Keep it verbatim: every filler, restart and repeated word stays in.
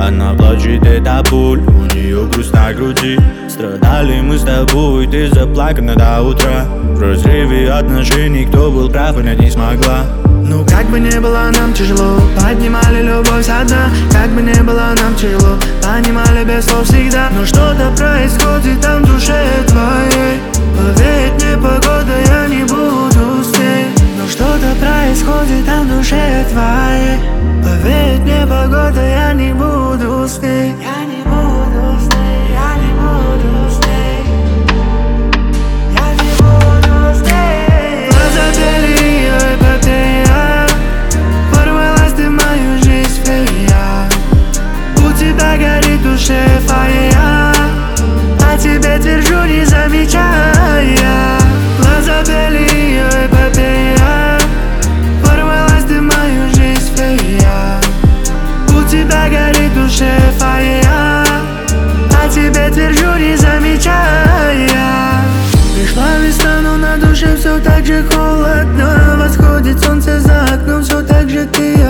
Она плачет, это боль, у нее грусть на груди. Страдали мы с тобой, ты заплакана до утра. В разрыве отношений, кто был прав, понять не смогла. Ну как бы не было нам тяжело, поднимали любовь со дна. Как бы не было нам тяжело, понимали без слов всегда. Но что-то происходит там в душе твоей. Поверь мне, погода, я не буду с ней. Но что-то происходит там в душе твоей. Поверь мне, погода, я не буду с ней. Я не буду с ней, я не буду с ней. Я не буду с ней. Глаза бели, ее эпопея. Ворвалась ты в мою жизнь, фея. У тебя горит в душе фая. О тебе твержу, не замечая. Глаза бели, ее эпопея. Ворвалась ты в мою жизнь, фея. У тебя горит в душе фая. О тебе твержу, не замечая. Пришла весна, но на душе все так же холодно. Восходит солнце за окном, все так же ты